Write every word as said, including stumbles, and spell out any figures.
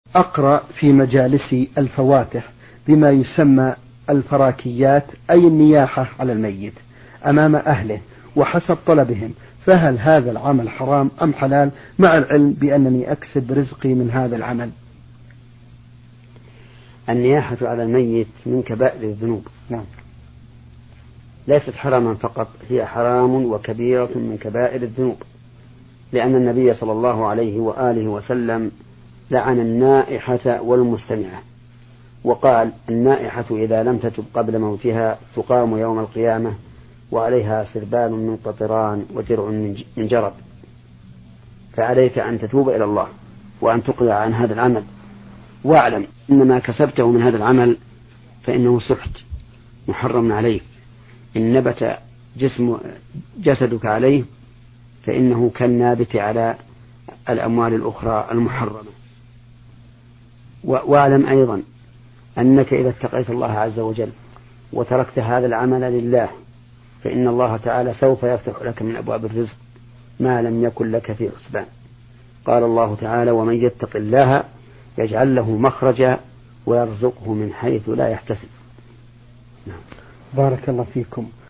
أقرأ في مجالسي الفواتح بما يسمى الفراكيات، أي النياحة على الميت أمام أهله وحسب طلبهم، فهل هذا العمل حرام أم حلال، مع العلم بأنني أكسب رزقي من هذا العمل؟ النياحة على الميت من كبائر الذنوب. نعم. ليست حراما فقط، هي حرام وكبيرة من كبائر الذنوب، لأن النبي صلى الله عليه وآله وسلم لعن النائحة والمستمعة، وقال: النائحة إذا لم تتب قبل موتها تقام يوم القيامة وعليها سربال من قطران ودرع من جرب. فعليك أن تتوب إلى الله وأن تقلع عن هذا العمل، واعلم أن ما كسبته من هذا العمل فإنه سحت محرم عليك، إن نبت جسم جسدك عليه فإنه كالنابت على الأموال الأخرى المحرمة. واعلم أيضا أنك إذا اتقيت الله عز وجل وتركت هذا العمل لله فإن الله تعالى سوف يفتح لك من أبواب الرزق ما لم يكن لك في حسبان. قال الله تعالى: ومن يتق الله يجعل له مخرجا ويرزقه من حيث لا يحتسب. بارك الله فيكم.